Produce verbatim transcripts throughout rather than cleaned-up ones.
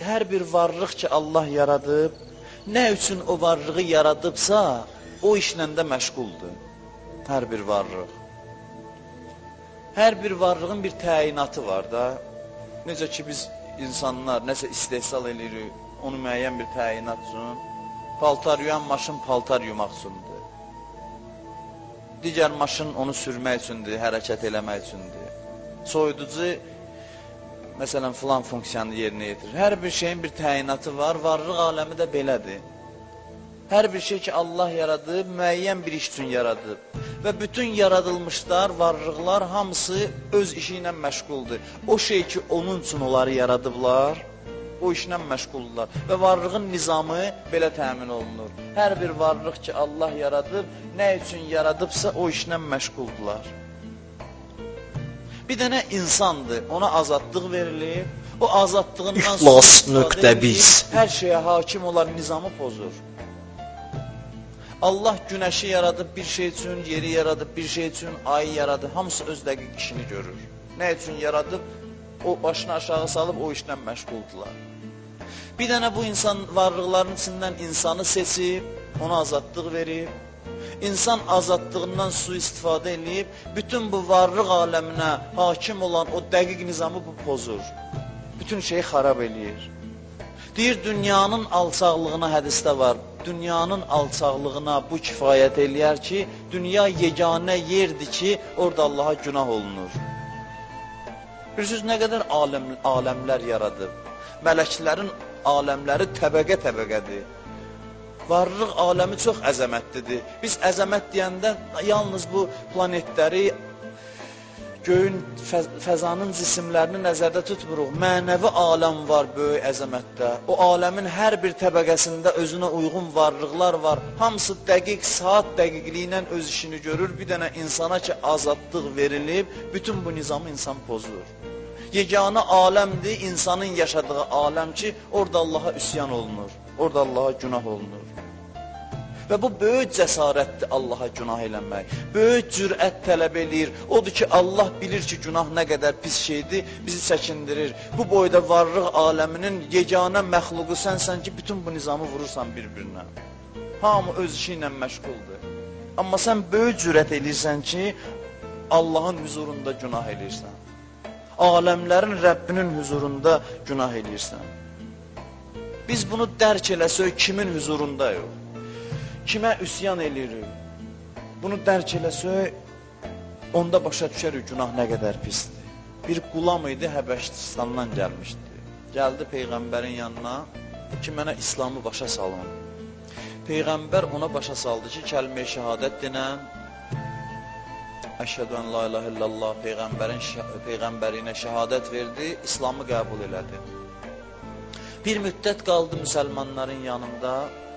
hər bir varlıq ki Allah yaradıb, nə üçün o varlığı yaradıbsa, o işlə də məşğuldur. Hər bir varlıq. Hər bir varlığın bir təyinatı var da. Necə ki biz insanlar nəsə istehsal edirik, onu müəyyən bir təyinat üçün. Paltar yuyan maşın paltar yumaq üçündür. Digər maşın onu sürmək üçündür, hərəkət eləmək üçündür. Soyuducu, məsələn, filan funksiyanı yerinə yetirir. Hər bir şeyin bir təyinatı var, varlıq aləmi də belədir. Hər bir şey ki Allah yaradıb, müəyyən bir iş üçün yaradıb. Və bütün yaradılmışlar, varlıqlar hamısı öz işi ilə məşğuldur. O şey ki onun üçün onları yaradıblar, o işlə məşğuldurlar. Və varlığın nizamı belə təmin olunur. Hər bir varlıq ki Allah yaradıb, nə üçün yaradıbsa o işlə məşğuldurlar. Bir dənə insandır, ona azadlıq verilir. O azadlığından İxlas.biz hər şeyə hakim olan nizamı pozur. Allah günəşi yaradıb bir şey üçün, yeri yaradıb bir şey üçün, ayı yaradıb, hamısı öz dəqiq işini görür. Nə üçün yaradıb, o başını aşağı salıb o işlə məşğuldular. Bir dənə bu insan varlıqların içindən insanı seçib, ona azadlıq verib, İnsan azadlığından sui-istifadə eləyib, bütün bu varlıq aləminə hakim olan o dəqiq nizamı bu pozur. Bütün şeyi xarab eləyir. Deyir, dünyanın alçaqlığına hədisdə var, dünyanın alçaqlığına bu kifayət eləyər ki, dünya yeganə yerdir ki, orada Allaha günah olunur. Bilirsiniz, nə qədər aləm, aləmlər yaradıb, mələklərin aləmləri təbəqə-təbəqədir. Varlıq aləmi çox əzəmətlidir. Biz əzəmət deyəndə yalnız bu planetləri, göyün, fəzanın cisimlərini nəzərdə tutmuruq. Mənəvi aləm var böyük əzəmətdə. O aləmin hər bir təbəqəsində özünə uyğun varlıqlar var. Hamısı dəqiq, saat dəqiqliyi ilə öz işini görür. Bir dənə insana ki azadlıq verilib, bütün bu nizamı insan pozur. Yeganə aləmdir, insanın yaşadığı aləm ki, orada Allaha üsyan olunur, orada Allaha günah olunur. Və bu böyük cəsarətdir Allaha günah eləmək, böyük cürət tələb eləyir. Odur ki, Allah bilir ki, günah nə qədər pis şeydir, bizi çəkindirir. Bu boyda varlıq aləminin yeganə məxluqu sənsən ki, bütün bu nizamı vurursan bir-birinə. Hamı öz işi ilə məşğuldur. Amma sən böyük cürət eləyirsən ki, Allahın huzurunda günah eləyirsən. Aləmlərin Rəbbinin huzurunda günah eləyirsən. Biz bunu dərk eləsək kimin huzurunda yox? Kimə üsyan eləyirik? Bunu dərk eləsək, onda başa düşərik günah nə qədər pisdir. Bir qulam idi, Həbəşistandan gəlmişdi. Gəldi Peyğəmbərin yanına ki, mənə İslamı başa salın. Peyğəmbər ona başa saldı ki, kəlmə-i şəhadət dinən, Əşhədü ən la ilahə illallah, Peyğəmbərin Peyğəmbərinə şəhadət verdi, İslamı qəbul elədi. Bir müddət qaldı müsəlmanların yanında,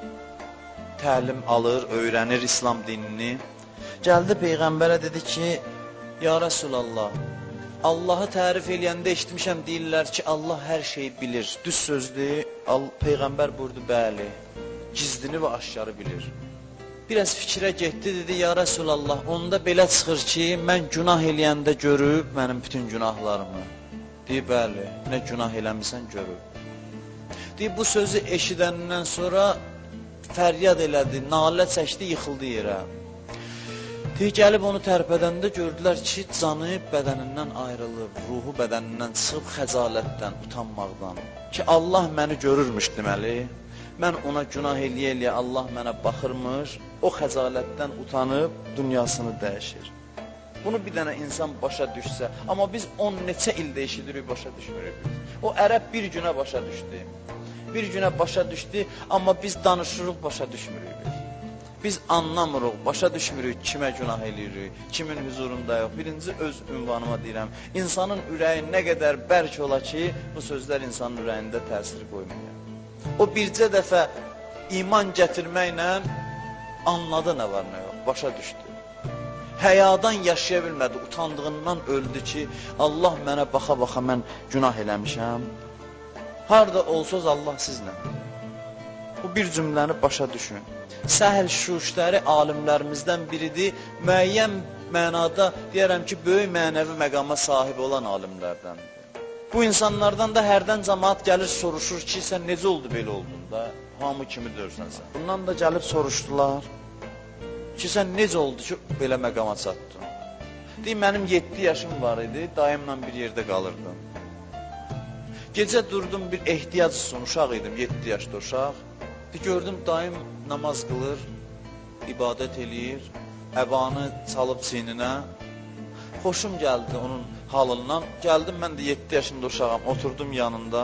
təlim alır, öyrənir İslam dinini. Gəldi Peyğəmbərə dedi ki, ya Rəsulallah, Allahı tərif eləyəndə eşitmişəm, deyirlər ki, Allah hər şeyi bilir. Düz sözdür, Peyğəmbər buyurdu, bəli, gizlini və aşkarı bilir. Biraz fikrə getdi, dedi, ya Rəsulallah, onda belə çıxır ki, mən günah eləyəndə görüb mənim bütün günahlarımı. Deyir, bəli, nə günah eləmirsən görüb. Deyir, bu sözü eşidəndən sonra fəryad elədi, nalə çəkdi, yıxıldı yerə. Deyir, gəlib onu tərpədəndə gördülər ki, canı bədənindən ayrılıb, ruhu bədənindən çıxıb xəcalətdən, utanmaqdan. Ki, Allah məni görürmüş deməli. Mən ona günah eləyə-eləyə Allah mənə baxırmış, o xəcalətdən utanıb dünyasını dəyişir. Bunu bir dənə insan başa düşsə, amma biz on neçə ildə eşidirik, başa düşmürük. O ərəb bir günə başa düşdü, bir günə başa düşdü, amma biz danışırıq, başa düşmürük biz. Biz anlamırıq, başa düşmürük, kimə günah eləyirik, kimin huzurunda yox. Birinci öz ünvanıma deyirəm, insanın ürəyi nə qədər bərk ola ki, bu sözlər insanın ürəyində təsir qoymuyor. O bircə dəfə iman gətirməklə anladı nə var nə yox, başa düşdü. Həyadan yaşaya bilmədi, utandığından öldü ki, Allah mənə baxa-baxa mən günah eləmişəm. Harada olsaz Allah sizlə. Bu bir cümləni başa düşün. Səhl şuşləri alimlərimizdən biridir, müəyyən mənada deyərəm ki, böyük mənəvi məqama sahib olan alimlərdəndir. Bu insanlardan da hərdən cəmaat gəlir, soruşur ki, sən necə oldu belə oldun da, hamı kimi dörsən sən. Bundan da gəlib soruşdular ki, sən necə oldu ki, belə məqama çatdın. Deyim, mənim yeddi yaşım var idi, dayımla bir yerdə qalırdım. Gecə durdum, bir ehtiyac üçün, uşaq idim, yeddi yaşda uşaq. Gördüm, dayım namaz qılır, ibadət eləyir, əbanı çalıb çiyninə. Xoşum gəldi onun halından. Gəldim, mən də yeddi yaşında uşağım, oturdum yanında.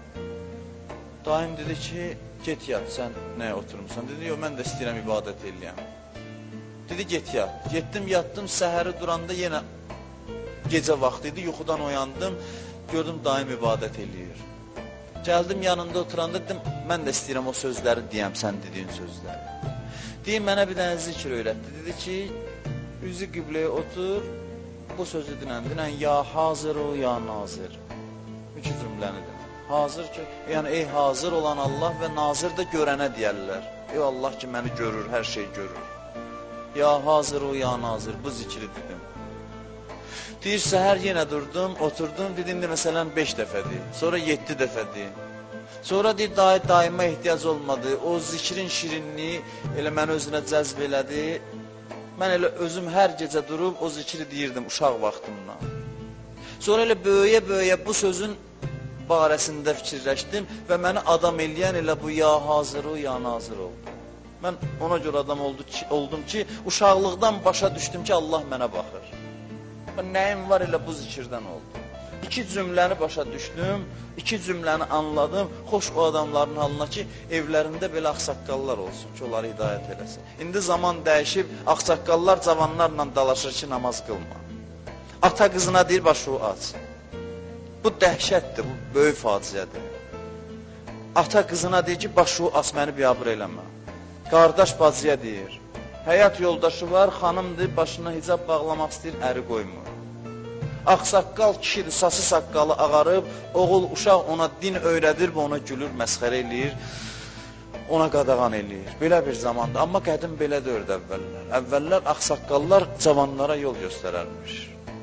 Dayım dedi ki, get yat, sən nəyə oturmuşsan? Dedi, yox, mən də istəyirəm ibadət eləyəm. Dedi, get yat. Getdim, yatdım, səhəri duranda yenə gecə vaxtı idi, yuxudan oyandım, gördüm, dayım ibadət eləyir. Gəldim, yanında oturanda dedim, mən də istəyirəm o sözləri deyəm, sən dediyin sözləri. Deyim, mənə bir dənə zikr öyrətdi. Dedi ki, üzü qibləyə otur, bu sözü dinən, dinən, ya hazır o, ya nazir. İki cümləni dinən. Hazır ki, yəni ey hazır olan Allah və nazir də görənə deyərlər. Ey Allah ki, məni görür, hər şey görür. Ya hazır o, ya nazir, bu zikri dedim. Deyir, səhər yenə durdum, oturdum, dedim də məsələn beş dəfədir, sonra yeddi dəfədir. Sonra deyir, dayı, daima ehtiyac olmadı, o zikrin şirinliyi elə məni özünə cəzb elədi. Mən elə özüm hər gecə durub o zikri deyirdim uşaq vaxtımdan. Sonra elə böyüyə-böyüyə bu sözün barəsində fikirləşdim və məni adam eləyən elə bu ya hazır o, ya nazir oldu. Mən ona görə adam oldu ki, oldum ki, uşaqlıqdan başa düşdüm ki, Allah mənə baxır. Nəyim var elə bu zikirdən oldu. İki cümləni başa düşdüm, iki cümləni anladım. Xoş o adamların halına ki, evlərində belə ağsaqqallar olsun ki, onları hidayət eləsin. İndi zaman dəyişib, ağsaqqallar cavanlarla dalaşır ki, namaz qılma. Ata qızına deyir, başı aç. Bu dəhşətdir, bu böyük faciədir. Ata qızına deyir ki, başı aç, məni biabır eləmə. Qardaş bacıya deyir. Həyat yoldaşı var, xanımdır, başına hicab bağlamaq istəyir, əri qoymur. Ağsaqqal kişidir, sası saqqalı ağarıb, oğul, uşaq ona din öyrədir və ona gülür, məsxərə eləyir, ona qadağan eləyir. Belə bir zamanda, amma qədim belə dördü əvvəllər. Əvvəllər ağsaqqallar cavanlara yol göstərərmiş.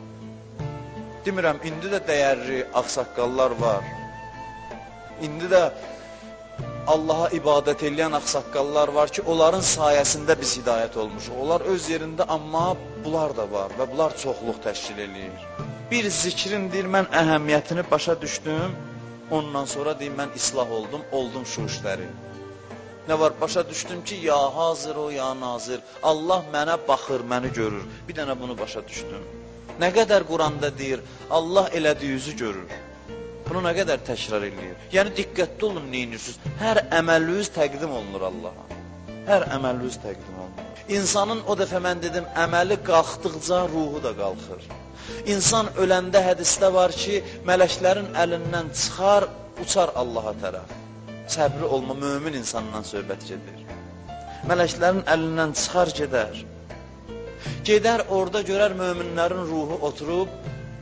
Demirəm, indi də dəyərli ağsaqqallar var. İndi də Allaha ibadət eləyən ağsaqqallar var ki, onların sayəsində biz hidayət olmuşuq. Onlar öz yerində, amma bunlar da var və bunlar çoxluq təşkil eləyir. Bir zikrin deyir, mən əhəmiyyətini başa düşdüm, ondan sonra deyir, mən islah oldum, oldum şu işləri. Nə var, başa düşdüm ki, ya hazır o, ya nazir, Allah mənə baxır, məni görür. Bir dənə bunu başa düşdüm. Nə qədər Quranda deyir, Allah elədiyinizi görür. Bunu nə qədər təkrar eləyir. Yəni, diqqətli olun, neyinirsiniz? Hər əməliniz təqdim olunur Allaha. Hər əməliniz təqdim olunur. İnsanın, o dəfə mən dedim, əməli qalxdıqca ruhu da qalxır. İnsan öləndə hədisdə var ki, mələklərin əlindən çıxar, uçar Allaha tərəf. Səbri olma, mömin insandan söhbət gedir. Mələklərin əlindən çıxar, gedər. Gedər, orada görər möminlərin ruhu oturub,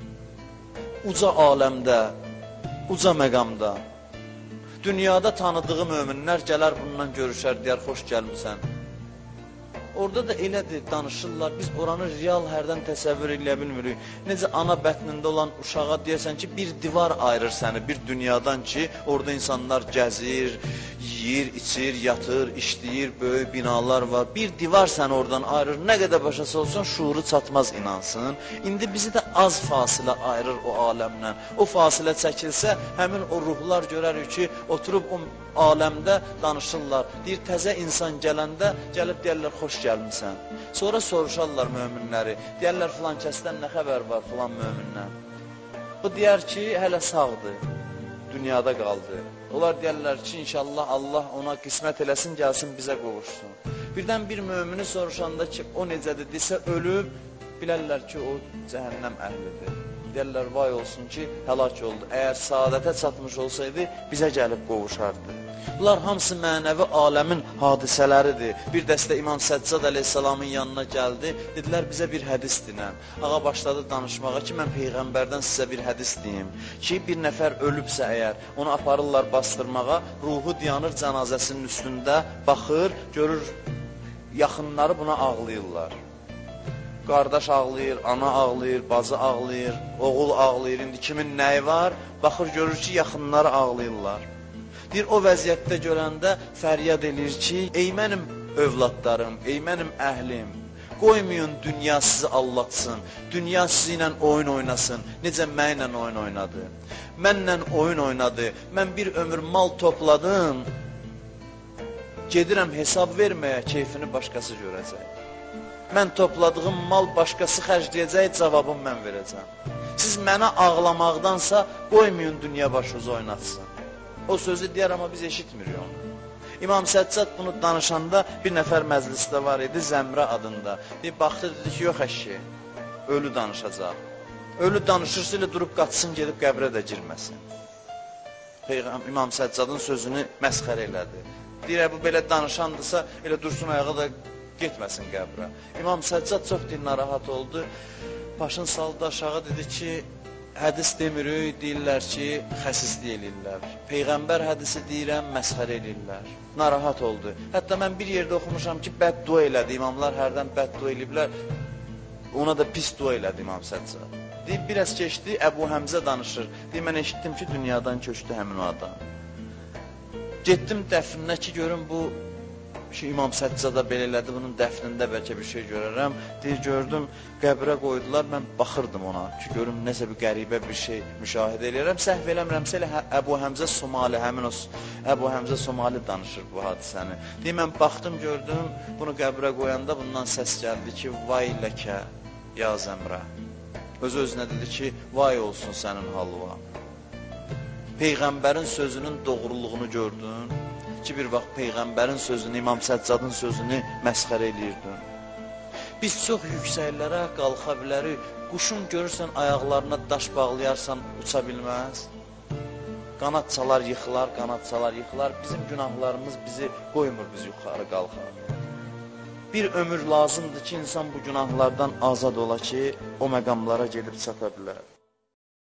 uca aləmdə, uca məqamda, dünyada tanıdığı möminlər gələr bundan görüşər, deyər, xoş gəlmirsən. Orada da elədir, danışırlar, biz oranı real hərdən təsəvvür eləyə bilmirik. Necə ana bətnində olan uşağa deyəsən ki, bir divar ayırır səni bir dünyadan ki, orada insanlar gəzir, yeyir, içir, yatır, işləyir, böyük binalar var. Bir divar səni oradan ayırır, nə qədər başası olsun, şuuru çatmaz inansın. İndi bizi də az fasilə ayırır o aləmdən. O fasilə çəkilsə, həmin o ruhlar görərik ki, oturub o aləmdə danışırlar. Deyir, təzə insan gələndə gəlib deyərlər, xoş gəlmirsən. Sonra soruşarlar möminləri. Deyərlər, filan kəsdən nə xəbər var filan mömindən. Bu deyər ki, hələ sağdır, dünyada qaldı. Onlar deyərlər ki, inşallah Allah ona qismət eləsin, gəlsin bizə qovuşsun. Birdən bir mömini soruşanda ki, o necədir desə, ölüb, bilərlər ki, o cəhənnəm əhlidir. Deyərlər, vay olsun ki, həlak oldu. Əgər saadətə çatmış olsaydı, bizə gəlib qovuşardı. Bunlar hamısı mənəvi aləmin hadisələridir. Bir dəstə İmam Səccad əleyhissalamın yanına gəldi. Dedilər, bizə bir hədis dinən. Ağa başladı danışmağa ki, mən Peyğəmbərdən sizə bir hədis deyim. Ki, bir nəfər ölübsə əgər, onu aparırlar bastırmağa, ruhu dayanır cənazəsinin üstündə, baxır, görür, yaxınları buna ağlayırlar. qardaş ağlayır, ana ağlayır, bacı ağlayır, oğul ağlayır, indi kimin nəyi var? Baxır, görür ki, yaxınları ağlayırlar. Deyir, o vəziyyətdə görəndə fəryad edir ki, ey mənim övladlarım, ey mənim əhlim, qoymayın dünya sizi allatsın, dünya sizi ilə oyun oynasın, necə mənlə oyun oynadı. Mənlə oyun oynadı, mən bir ömür mal topladım, gedirəm hesab verməyə, keyfini başqası görəcək. Mən topladığım mal başqası xərcləyəcək, cavabını mən verəcəm. Siz mənə ağlamaqdansa, qoymayın dünya başınızı oynatsın. O sözü deyər, amma biz eşitmirik onu. İmam Səccad bunu danışanda bir nəfər məclisdə var idi, Zəmrə adında. Deyib, baxdı, dedi ki, yox əşki, ölü danışacaq. Ölü danışırsa ilə durub qaçsın, gedib qəbrə də girməsin. Peyğəmbər İmam Səccadın sözünü məsxərə elədi. Deyir, bu belə danışandırsa, elə dursun ayağa da getməsin qəbrə. İmam Səccad çox din narahat oldu. Başını saldı aşağı, dedi ki, hədis demirik, deyirlər ki, xəsislik eləyirlər. Peyğəmbər hədisi deyirəm, məsxər eləyirlər. Narahat oldu. Hətta mən bir yerdə oxumuşam ki, bəddua elədi. İmamlar hərdən bəddua eləyiblər. Ona da pis dua elədi İmam Səccad. Deyib, biraz keçdi, Əbu Həmzə danışır. Deyib, mən eşitdim ki, dünyadan köçdü həmin o adam. Getdim dəfninə ki, görüm bu ki, İmam Səccada belə elədi, bunun dəfnində bəlkə bir şey görərəm. Deyir, gördüm, qəbrə qoydular, mən baxırdım ona ki, görüm, nəsə bir qəribə bir şey müşahidə eləyərəm. Səhv eləmirəmsə elə Əbu Həmzə Somali, həmin o Əbu Həmzə Somali danışır bu hadisəni. Deyir, mən baxdım, gördüm, bunu qəbrə qoyanda bundan səs gəldi ki, vay ləkə, ya Zəmrə. Öz-özünə dedi ki, vay olsun sənin halva. Peyğəmbərin sözünün doğruluğunu gördün ki, bir vaxt Peyğəmbərin sözünü, İmam Səccadın sözünü məsxərə eləyirdin. Biz çox yüksəklərə qalxa bilərik. Quşun görürsən, ayaqlarına daş bağlayarsan, uça bilməz. Qanad çalar, yıxılar, qanad çalar, yıxılar. Bizim günahlarımız bizi qoymur, biz yuxarı qalxaq. Bir ömür lazımdır ki, insan bu günahlardan azad ola ki, o məqamlara gedib çata bilər.